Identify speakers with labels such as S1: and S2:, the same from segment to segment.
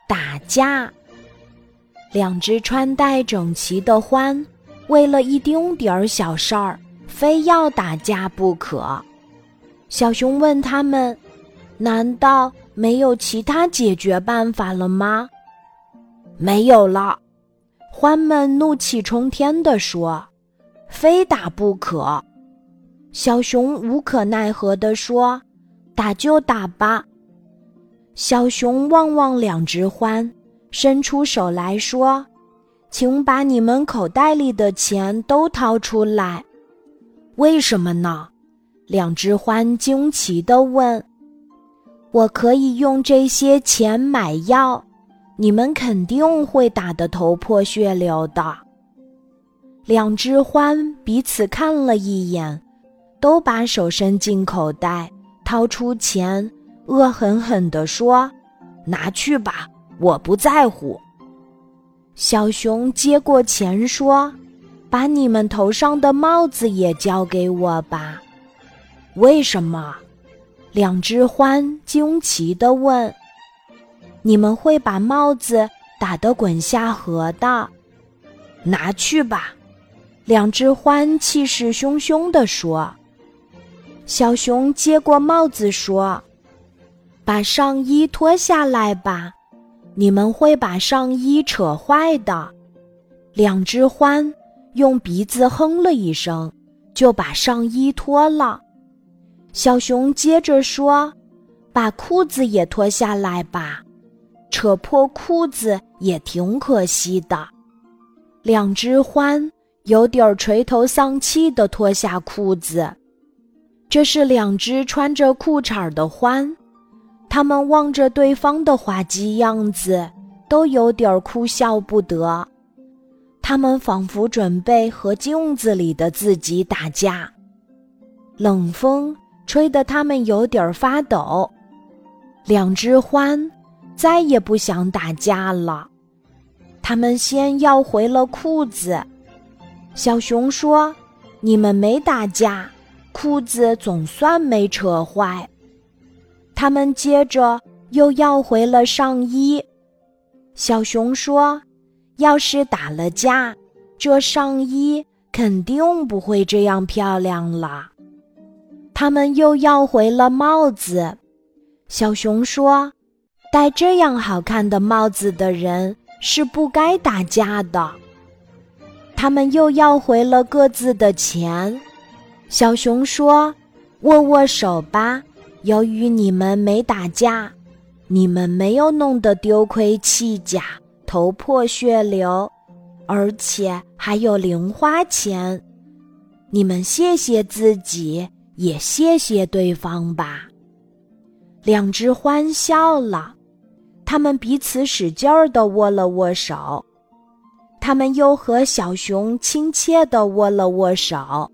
S1: 打架。两只穿戴整齐的獾，为了一丁点儿小事儿，非要打架不可。小熊问他们，难道没有其他解决办法了吗？没有了，獾们怒气冲天地说，非打不可。小熊无可奈何地说，打就打吧。小熊望望两只獾，伸出手来说，请把你们口袋里的钱都掏出来。为什么呢？两只獾惊奇地问。我可以用这些钱买药，你们肯定会打得头破血流的。两只獾彼此看了一眼，都把手伸进口袋，掏出钱，恶狠狠地说，拿去吧，我不在乎。小熊接过钱说，把你们头上的帽子也交给我吧。为什么？两只獾惊奇地问。你们会把帽子打得滚下河的。拿去吧，两只獾气势汹汹地说。小熊接过帽子说，把上衣脱下来吧，你们会把上衣扯坏的。两只獾用鼻子哼了一声，就把上衣脱了。小熊接着说，把裤子也脱下来吧，扯破裤子也挺可惜的。两只獾有点垂头丧气地脱下裤子。这是两只穿着裤衩的獾，他们望着对方的滑稽样子，都有点哭笑不得。他们仿佛准备和镜子里的自己打架。冷风吹得他们有点发抖。两只獾再也不想打架了，他们先要回了裤子。小熊说，你们没打架，裤子总算没扯坏。他们接着又要回了上衣。小熊说，要是打了架，这上衣肯定不会这样漂亮了。他们又要回了帽子。小熊说，戴这样好看的帽子的人是不该打架的。他们又要回了各自的钱。小熊说，握握手吧，由于你们没打架，你们没有弄得丢盔弃甲，头破血流，而且还有零花钱。你们谢谢自己，也谢谢对方吧。两只獾笑了，他们彼此使劲儿地握了握手。他们又和小熊亲切地握了握手。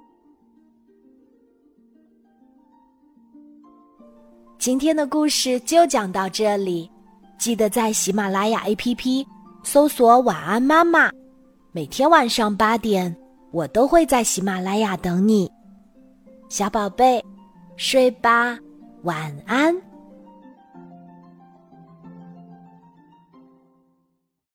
S1: 今天的故事就讲到这里，记得在喜马拉雅 APP 搜索晚安妈妈，每天晚上8点，我都会在喜马拉雅等你。小宝贝，睡吧，晚安。